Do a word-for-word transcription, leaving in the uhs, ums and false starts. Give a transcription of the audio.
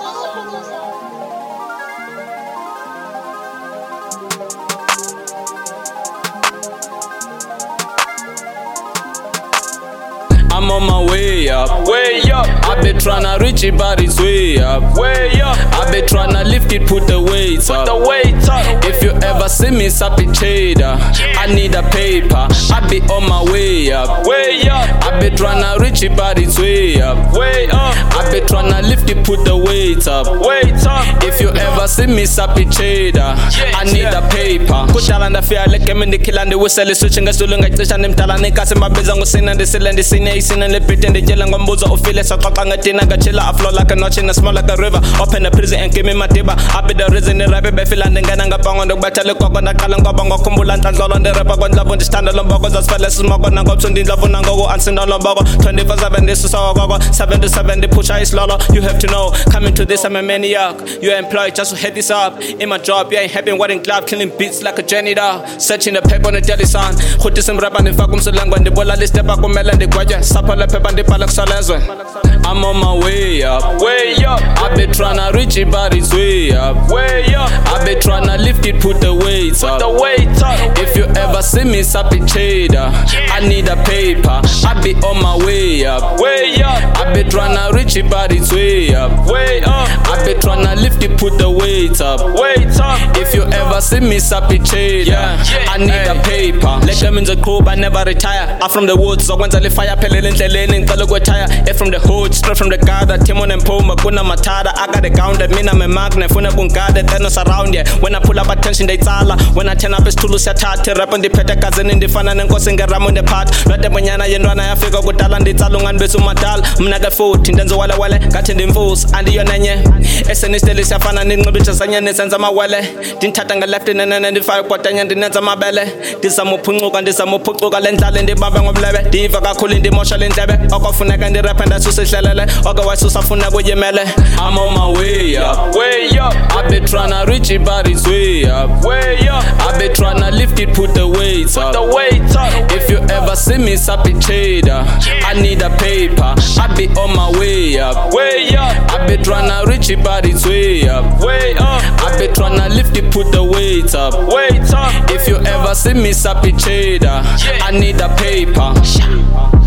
I'm on my way up, way up. I been tryna reach it, but it's way up, way up. I been tryna lift it, put the weight up, put the weight up. If you ever see me sappy cheddar, I need a paper. I be on my way up, way up. I been tryna reach it, but it's way up, way up. I been tryna lift it, put the weight up, weight up. If you ever see me sappy cheddar, I need a paper. Kudala ndafia leke mindi kila ndi whistle switching ngasulu ngacisha ndimtala nikasi mabiza ngusina ndisile ndisine isine lipite ndijela ngombuzo ufile soxoxa ngatina ngachila I flow like a notch and I smell like a river. Open the prison and give me my diba. I be the reason the rap befila ndingena ngapanga ndokubethele koko ndaqala ngoba ngokhumbula ntanzolo ndirapa kwendlabo ndistanda lomboko zasifele simoko nangopso ndindlavu nangoko ansinda lomboko twenty-four seven ndisusawa koko seven to seven ndipusha islolo. You have to know, coming to this I'm a maniac. You're employed just to head this up. In my job, you ain't happy wearing glove, killing beats like a janitor. Searching the paper on the jelly sun. Khuti simrapa ndifaka umsulangwa ndibola listepa kumela ndigwaje. Saphala phepha ndiphala kusolezwe. I'm on my way up, way up. I been tryna reach it, but it's way up, way up. I been tryna lift it, put the weight up, put the weight up. If you ever see me sappy cheddar, I need a paper. I be on my way up, way up. I been tryna reach it, but it's way up, way up. I been tryna lift it, put the weight up, weight up. If you ever see me sappy cheddar, I need a paper. Let them in the club, I never retire. I'm from the woods, so when I fire, pelele ndleleni ngicela ukwethaya. Yeah, from the hood, straight from the gutter. Timon and Puma, kuna matada. I got a grounded, mina me magnet, funa kungade, tenos around yeah. When I pull up attention, they tala. When I turn up, it's tulu satati. Rap on the peta cousin in the fana and causing a ram on the part. Not the banyana, yendwana, I figure good talent, it's a long and besu matal. Mnaga foot, tindenzo wale wale, got in the involves, and the yonanye. Esenis delisa fana, ningo bitches, and yanis and my wale. Tintatanga left in and the fire pot and the nets of my belly. This a mopungo and this a mopuka lental in the babang of leve. The Ivaga cool in the motion in Tebe. Okofuna and the rap and the success. I'm on my way up, way up. I been tryna reach it, but it's way up, way up. I been tryna lift it, put the weight up, put the weight up. If you ever see me sappy cheddar, I need a paper. I be on my way up, way up. I been tryna reach it, but it's way up, way up. I been tryna lift it, put the weight up, weight up. If you ever see me sappy cheddar, I need a paper.